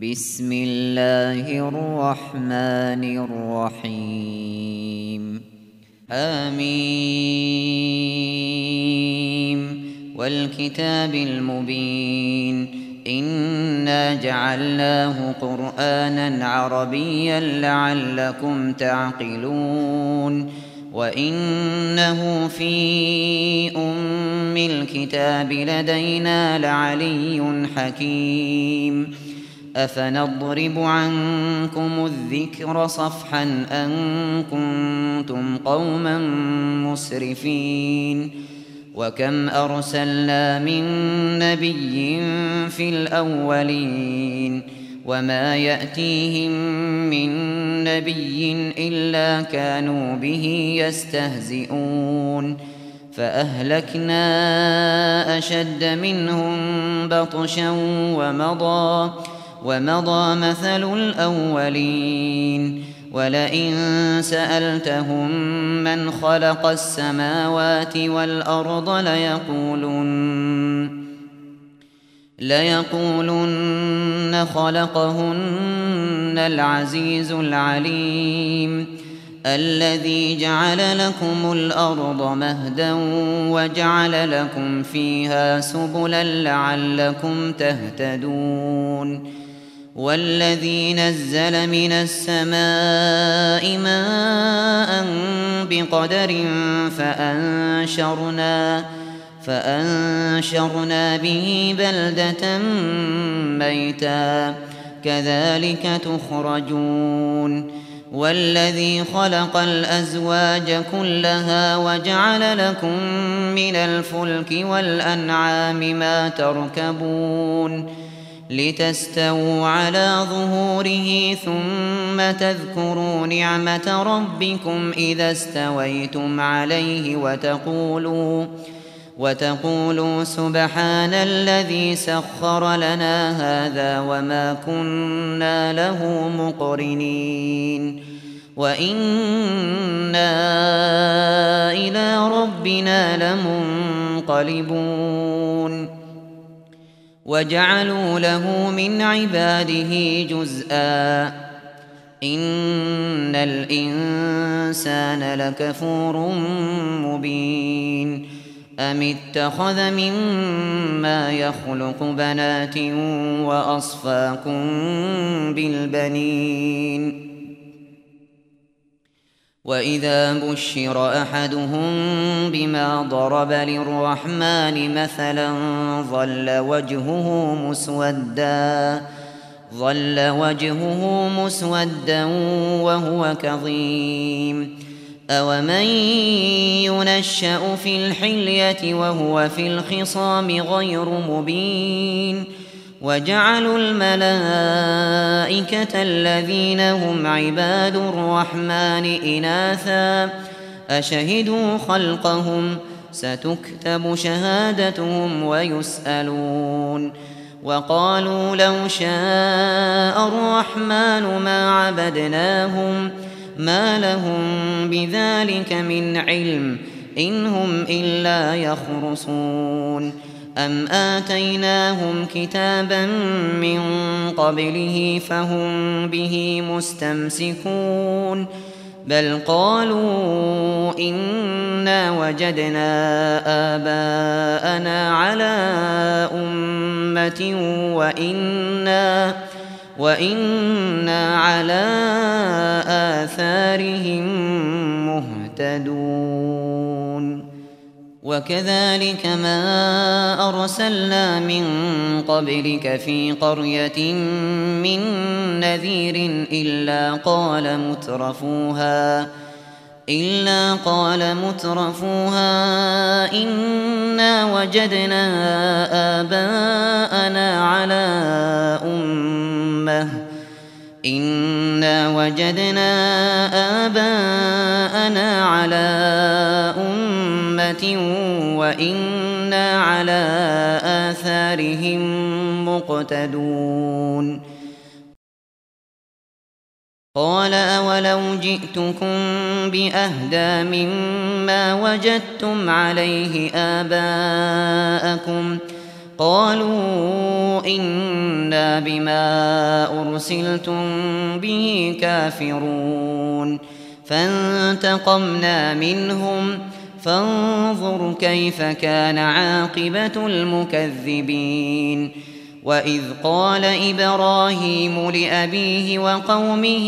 بسم الله الرحمن الرحيم آمين والكتاب المبين إنا جعلناه قرآنا عربيا لعلكم تعقلون وإنه في أم الكتاب لدينا لعلي حكيم أفنضرب عنكم الذكر صفحا أن كنتم قوما مسرفين وكم أرسلنا من نبي في الأولين وما يأتيهم من نبي إلا كانوا به يستهزئون فأهلكنا أشد منهم بطشا ومضى مثل الأولين ولئن سألتهم من خلق السماوات والأرض ليقولن خلقهن العزيز العليم الذي جعل لكم الأرض مهدا وجعل لكم فيها سبلا لعلكم تهتدون والذي نزل من السماء ماء بقدر فأنشرنا به بلدة ميتا كذلك تخرجون والذي خلق الأزواج كلها وجعل لكم من الفلك والأنعام ما تركبون لتستووا على ظهوره ثم تذكروا نعمة ربكم إذا استويتم عليه وتقولوا سبحان الذي سخر لنا هذا وما كنا له مقرنين وإنا إلى ربنا لمنقلبون وجعلوا له من عباده جزءا إن الإنسان لكفور مبين أم اتخذ مما يخلق بنات وأصفاكم بالبنين وإذا بشر أحدهم بما ضرب للرحمن مثلا ظل وجهه مسودا وهو كظيم أومن ينشأ في الحلية وهو في الخصام غير مبين وجعلوا الملائكة الذين هم عباد الرحمن إناثا أشهدوا خلقهم ستكتب شهادتهم ويسألون وقالوا لو شاء الرحمن ما عبدناهم ما لهم بذلك من علم إن هم إلا يخرصون أم آتيناهم كتابا من قبله فهم به مستمسكون بل قالوا إنا وجدنا آباءنا على أمة وإنا على آثارهم مهتدون وكذلك ما أرسلنا من قبلك في قرية من نذير إلا قال مترفوها إنا وجدنا آباءنا على أمة وإنا على آثارهم مقتدون قال أولو جئتكم بأهدى مما وجدتم عليه آباءكم قالوا إنا بما أرسلتم به كافرون فانتقمنا منهم فانظر كيف كان عاقبة المكذبين وإذ قال إبراهيم لأبيه وقومه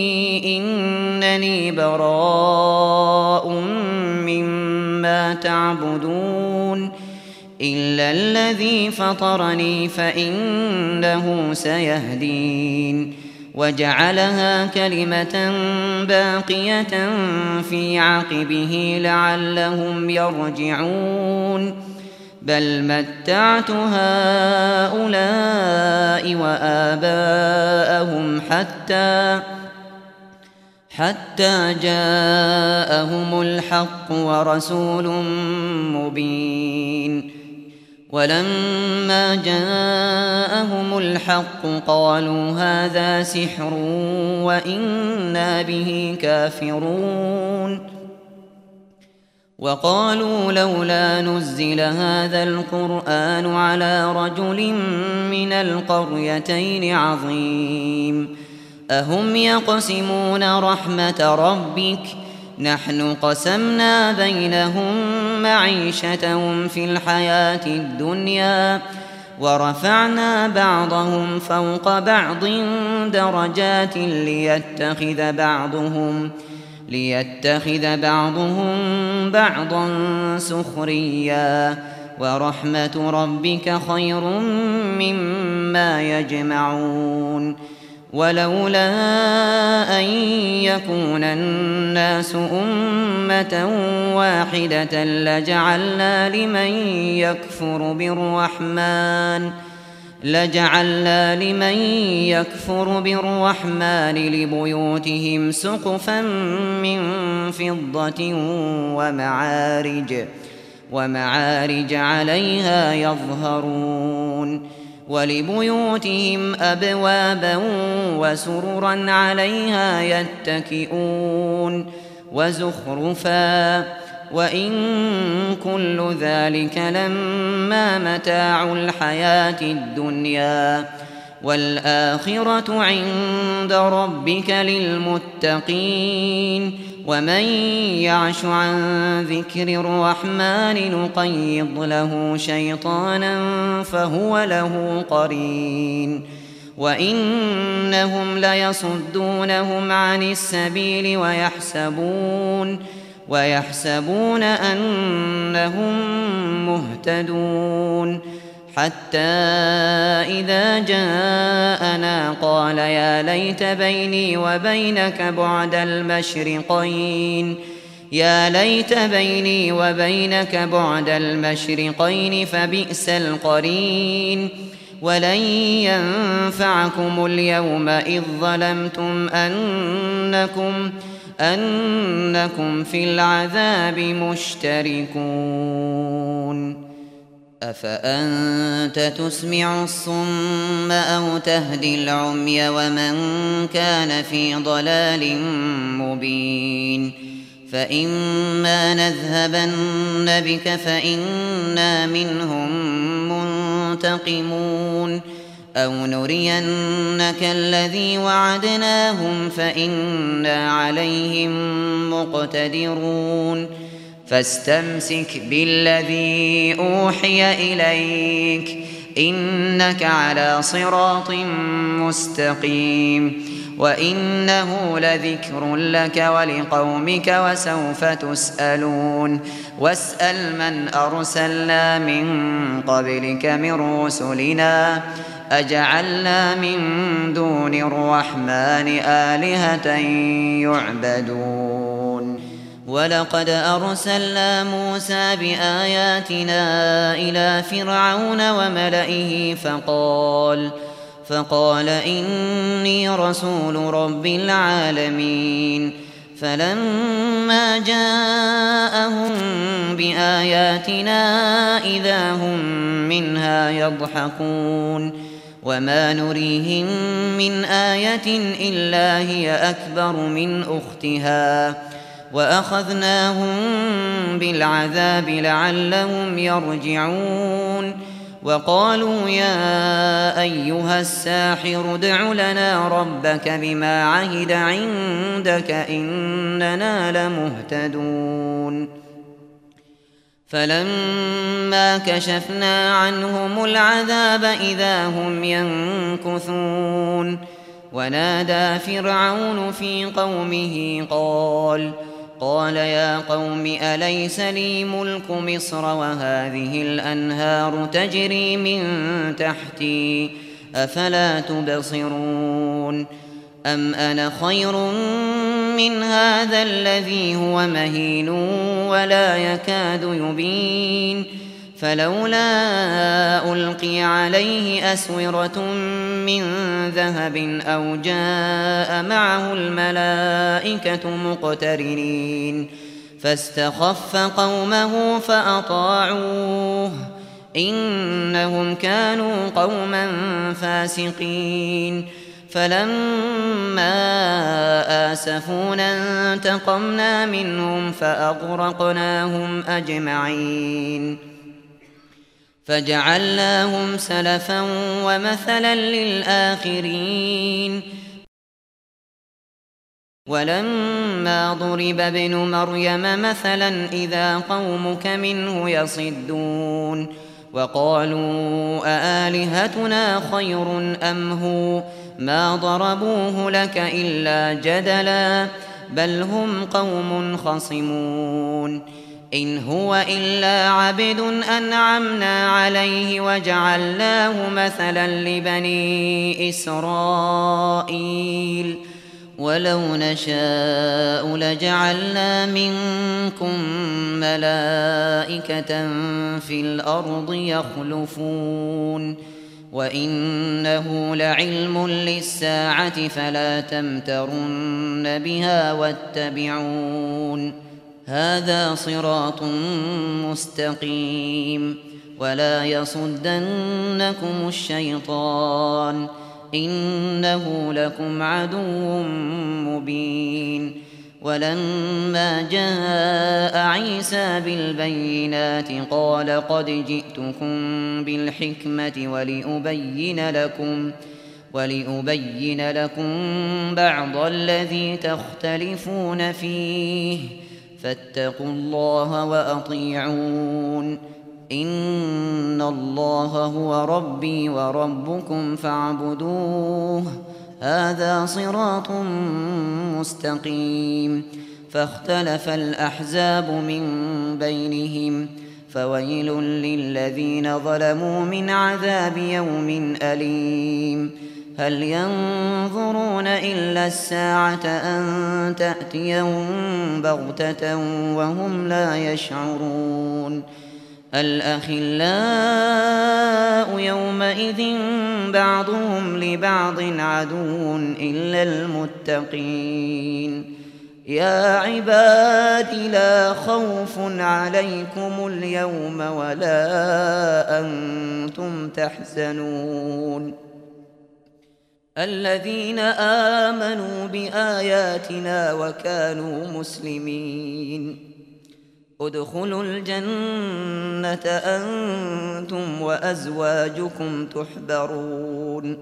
إنني براء مما تعبدون إلا الذي فطرني فإنه سيهدين وجعلها كلمة باقية في عقبه لعلهم يرجعون بل متعت هؤلاء وآباءهم حتى جاءهم الحق ورسول مبين ولما جاءهم الحق قالوا هذا سحر وإنا به كافرون وقالوا لولا نزل هذا القرآن على رجل من القريتين عظيم أهم يقسمون رحمة ربك نحن قسمنا بينهم معيشتهم في الحياة الدنيا ورفعنا بعضهم فوق بعض درجات ليتخذ بعضهم بعضا سخريا ورحمة ربك خير مما يجمعون ولولا أن يكون الناس أمة واحدة لجعلنا لمن يكفر بالرحمن لبيوتهم سقفا من فضة ومعارج عليها يظهرون ولبيوتهم أبوابا وسررا عليها يتكئون وزخرفا وإن كل ذلك لما متاع الحياة الدنيا والآخرة عند ربك للمتقين ومن يعش عن ذكر الرحمن نقيض له شيطانا فهو له قرين وإنهم ليصدونهم عن السبيل ويحسبون أنهم مهتدون حتى إذا جاءنا قال يا ليت بيني وبينك بعد المشرقين فبئس القرين ولن ينفعكم اليوم إذ ظلمتم أنكم في العذاب مشتركون أفأنت تسمع الصم أو تهدي العمي ومن كان في ضلال مبين فإما نذهبن بك فإنا منهم منتقمون أو نرينك الذي وعدناهم فإنا عليهم مقتدرون فاستمسك بالذي أوحي إليك إنك على صراط مستقيم وإنه لذكر لك ولقومك وسوف تسألون واسأل من أرسلنا من قبلك من رسلنا أجعلنا من دون الرحمن آلهة يعبدون ولقد أرسلنا موسى بآياتنا إلى فرعون وملئه فقال إني رسول رب العالمين فلما جاءهم بآياتنا إذا هم منها يضحكون وما نريهم من آية إلا هي أكبر من أختها وأخذناهم بالعذاب لعلهم يرجعون وقالوا يا أيها الساحر ادع لنا ربك بما عهد عندك إننا لمهتدون فلما كشفنا عنهم العذاب إذا هم ينكثون ونادى فرعون في قومه قال يا قوم أليس لي ملك مصر وهذه الأنهار تجري من تحتي أفلا تبصرون أم أنا خير من هذا الذي هو مهين ولا يكاد يبين فلولا ألقي عليه أسورة من ذهب أو جاء معه الملائكة مقترنين فاستخف قومه فأطاعوه إنهم كانوا قوما فاسقين فلما آسفونا انتقمنا منهم فأغرقناهم أجمعين فجعلناهم سلفا ومثلا للآخرين ولما ضرب ابن مريم مثلا إذا قومك منه يصدون وقالوا أآلهتنا خير أم هو ما ضربوه لك إلا جدلا بل هم قوم خصمون إن هو إلا عبد أنعمنا عليه وجعلناه مثلا لبني إسرائيل ولو نشاء لجعلنا منكم ملائكة في الأرض يخلفون وإنه لعلم للساعة فلا تمترن بها واتبعون هذا صراط مستقيم ولا يصدنكم الشيطان إنه لكم عدو مبين ولما جاء عيسى بالبينات قال قد جئتكم بالحكمة ولأبين لكم بعض الذي تختلفون فيه فاتقوا الله وأطيعون إن الله هو ربي وربكم فاعبدوه هذا صراط مستقيم فاختلف الأحزاب من بينهم فويل للذين ظلموا من عذاب يوم أليم هل ينظرون إلا الساعة أن تأتيهم بغتة وهم لا يشعرون الأخلاء يومئذ بعضهم لبعض عدو إلا المتقين يا عباد لا خوف عليكم اليوم ولا أنتم تحزنون الذين آمنوا بآياتنا وكانوا مسلمين ادخلوا الجنة أنتم وأزواجكم تحبرون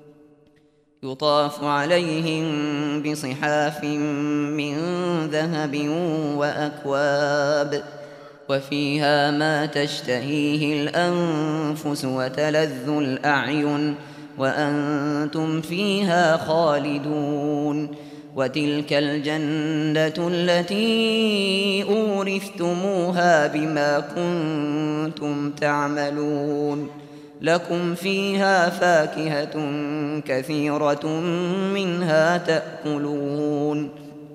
يطاف عليهم بصحاف من ذهب وأكواب وفيها ما تشتهيه الأنفس وتلذ الأعين وأنتم فيها خالدون وتلك الجنة التي أورثتموها بما كنتم تعملون لكم فيها فاكهة كثيرة منها تأكلون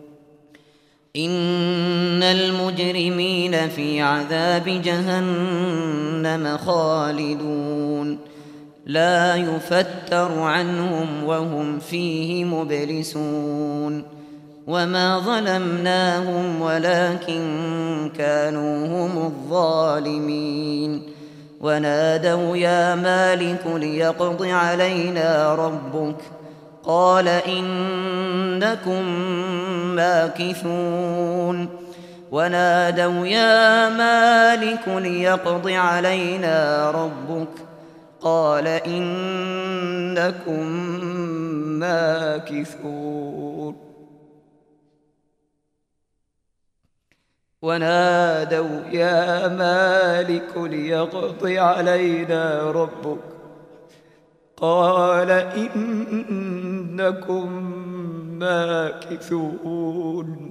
إن المجرمين في عذاب جهنم خالدون لا يفتر عنهم وهم فيه مبلسون وما ظلمناهم ولكن كانوا هم الظالمين ونادوا يا مالك ليقض علينا ربك قال إنكم ماكثون ونادوا يا مالك ليقض علينا ربك قال إنكم ماكثون. ونادوا يا مالك ليقض علينا ربك قال إنكم ماكثون.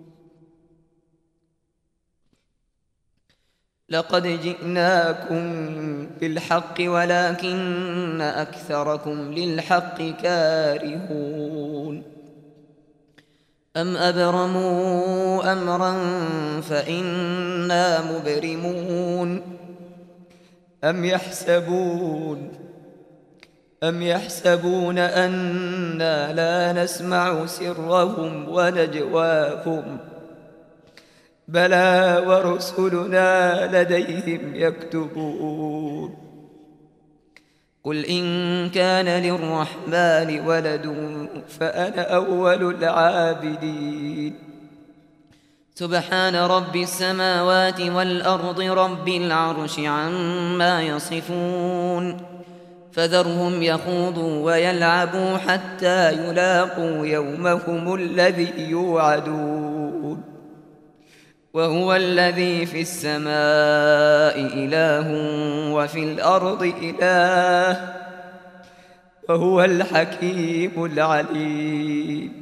لقد جئناكم بالحق ولكن أكثركم للحق كارهون. أم أبرموا أمرا فإنا مبرمون. أم يحسبون أنا لا نسمع سرهم ونجواهم بلى ورسلنا لديهم يكتبون. قل إن كان للرحمن ولد فأنا أول العابدين. سبحان رب السماوات والأرض رب العرش عما يصفون. فذرهم يخوضوا ويلعبوا حتى يلاقوا يومهم الذي يوعدون. وهو الذي في السماء إله وفي الأرض إله وهو الحكيم العليم.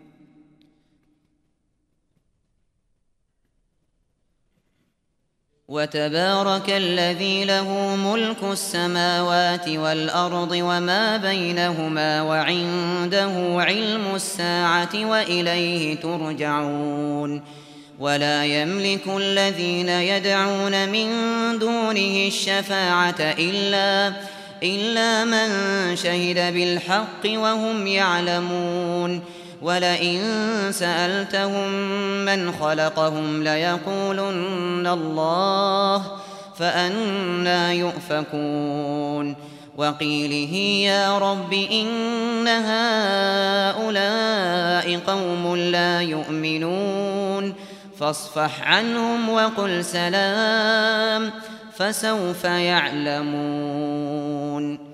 وتبارك الذي له ملك السماوات والأرض وما بينهما وعنده علم الساعة وإليه ترجعون. ولا يملك الذين يدعون من دونه الشفاعة إلا من شهد بالحق وهم يعلمون. ولئن سألتهم من خلقهم ليقولن الله فأنى يؤفكون. وقيله يا رب إن هؤلاء قوم لا يؤمنون فاصفح عنهم وقل سلام فسوف يعلمون.